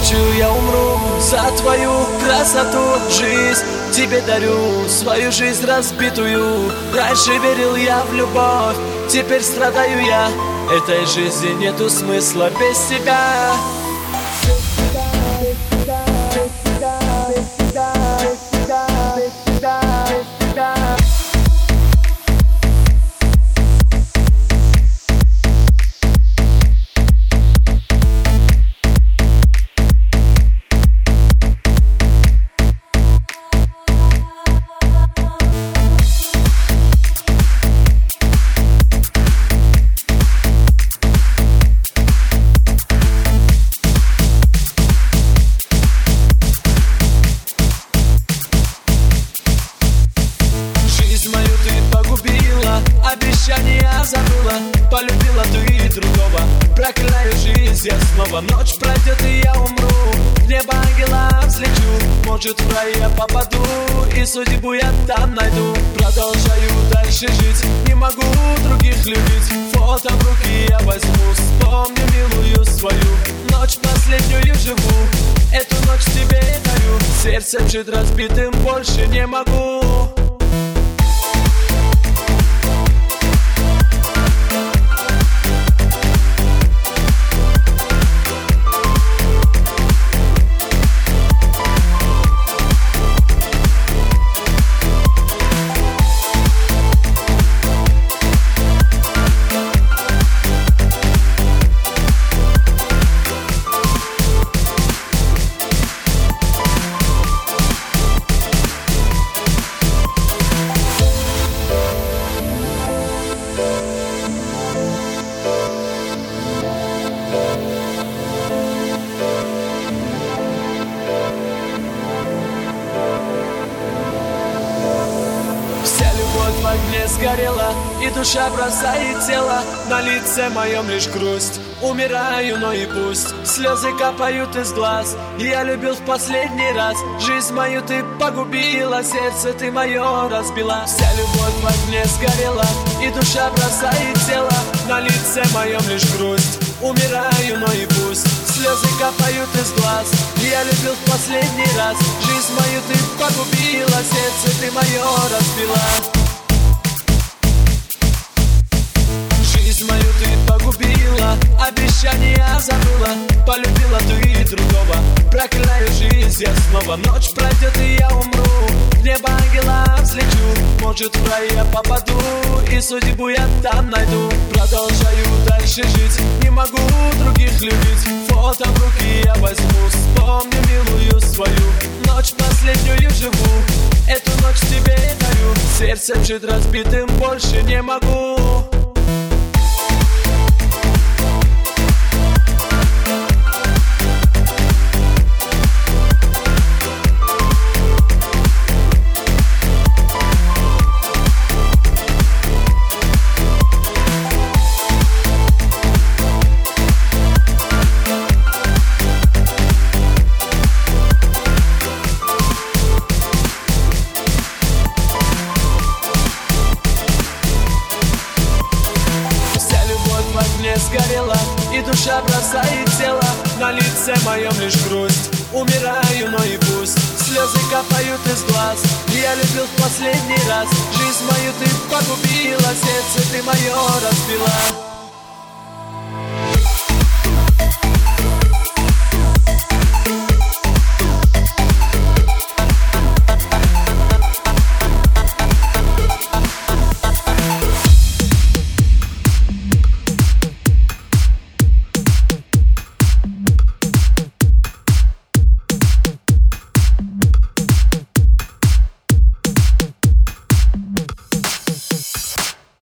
ночью я умру за твою красоту. Жизнь тебе дарю, свою жизнь разбитую. Раньше верил я в любовь, теперь страдаю я. Этой жизни нету смысла без тебя. Обещания забыла, полюбила ты другого. Проклинаю жизнь я снова. Ночь пройдет и я умру, в небо ангела взлечу. Может в рай я попаду и судьбу я там найду. Продолжаю дальше жить, не могу других любить. Фото в руки я возьму, вспомню милую свою. Ночь последнюю живу, эту ночь тебе дарю. Сердце чуть разбитым больше не могу. В огне сгорела, и душа бросает тело. На лице моем лишь грусть, умираю, но и пусть. Слезы капают из глаз, я любил в последний раз. Жизнь мою ты погубила, сердце ты мое разбила. Вся любовь в огне сгорела, и душа бросает тело. На лице моем лишь грусть, умираю, но и пусть. Слезы капают из глаз, я любил в последний раз. Жизнь мою ты погубила, сердце ты мое разбила. Жизнь мою ты погубила, обещания забыла. Полюбила ты другого, проклинаю жизнь я снова. Ночь пройдет и я умру, в небо ангела взлечу. Может в рай я попаду и судьбу я там найду. Продолжаю дальше жить, не могу других любить. Фото в руки я возьму, вспомню милую свою. Ночь последнюю живу, эту ночь тебе дарю. Сердцем чуть разбитым больше не могу. Сгорела, и душа бросает тело. На лице моем лишь грусть, умираю, но и пусть. Слезы капают из глаз, я любил в последний раз. Жизнь мою ты погубила, сердце ты мое разбила.